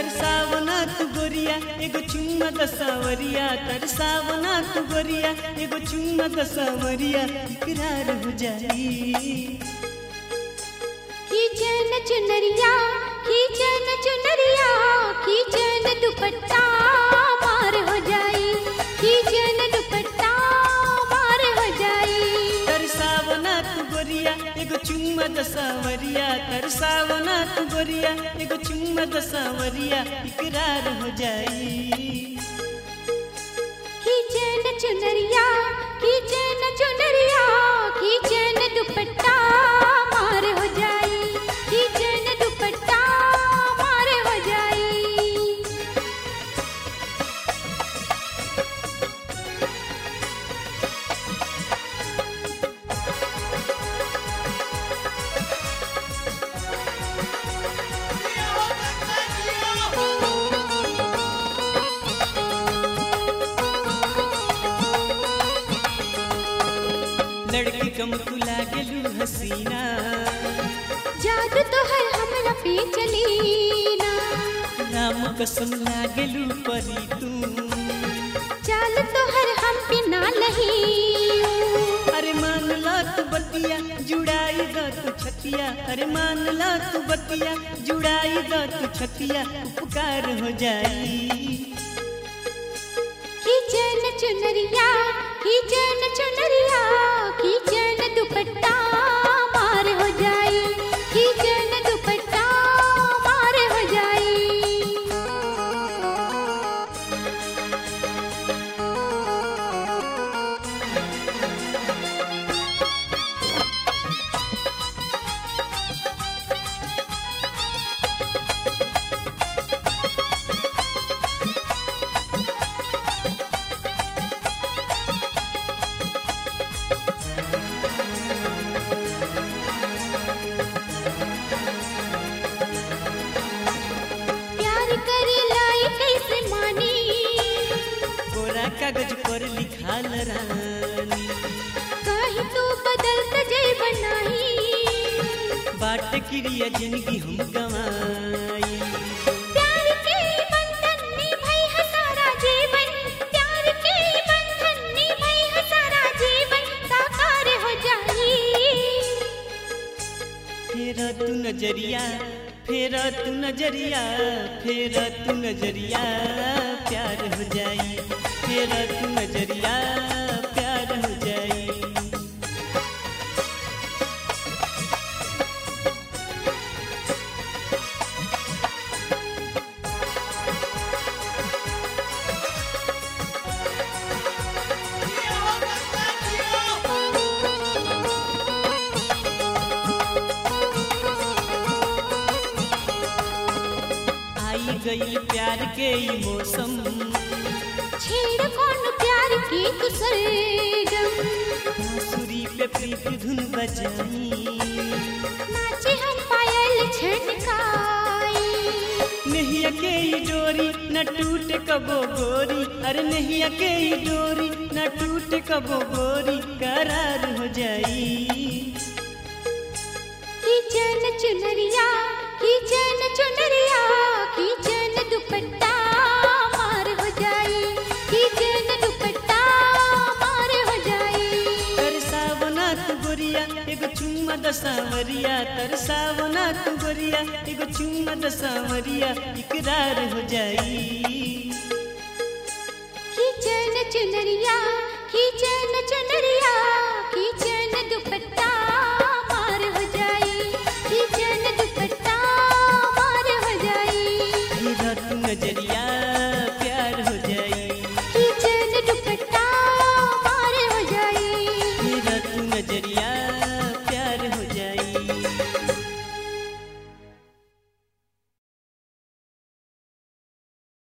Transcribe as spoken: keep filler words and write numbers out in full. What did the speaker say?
तरसावना तू गोरिया एगो चुम्मा दसावरिया, तरसावना तू गोरिया एगो चुम्मा दसावरिया, इकरार हो जाई। खींचे न चुनरिया खींचे न चुनरिया, खींचे न दुपट्टा मार हो जाई, खींचे न दुपट्टा मार हो जाई। तरसावना तू गोरिया एगो चुम्मा दसावरिया, तरसावना तू गोरिया एगो चुम्मा दसावरिया, इकरार हो जाई। खींचे न चुनरिया खींचे न चुनरिया, खींचे न दुपट्टा मार हो जाई, खींचे न दुपट्टा मार हो जाई। लड़की कम तू लागेलू हसीना, जादू तो हर हमरा पे चली ना, नाम कसम लागेलू परी तू, चाल तो हर हम पे ना लही। अरे मान ला तू बतिया जुड़ाई द तू छतिया, अरे मान ला तू बतिया जुड़ाई द तू छतिया, उपकार हो जाई। खींचे न चुनरिया खींचे न चुनरिया, खींचे न दुपट्टा मार हो जाई, खींचे न दुपट्टा मार हो जाई। कागज पर लिखाल रानी, कहीं तू बदलत जई बनाई, बाट क्रिया जिंदगी हम गवाई। प्यार के बंधन निभाई है सारा जीवन, प्यार के बंधन निभाई है सारा जीवन, साकार हो जाई। फेरा तू नजरिया फेरा तू नजरिया, फेरा तू नजरिया, प्यार हो जाई, फेरा तू नजरिया, प्यार हो जाई। आई गई प्यार के ई मौसम, छेड़ कौन प्यार की कुसलगम, बांसुरी पे प्रीत धुन बजाई, नाचे हम पायल छनकाई। नहिया के ई डोरी न टूटे कबो गोरी, अरे नहिया के ई डोरी न टूटे कबो गोरी, करार हो जाई। खींचे न चुनरिया खींचे न चुनरिया, खींचे न दुपट्टा मार हो जाई, खींचे न दुपट्टा मार हो जाई। तरसावना तू गोरिया एगो चुम्मा दसावरिया, तरसावना तू गोरिया एगो चुम्मा दसावरिया, इकरार हो जाई। खींचे न चुनरिया खींचे न चुनरिया, खींचे न दुपट्टा मार हो जाई, खींचे न दुपट्टा मार हो जाई। फेरा तू नजरिया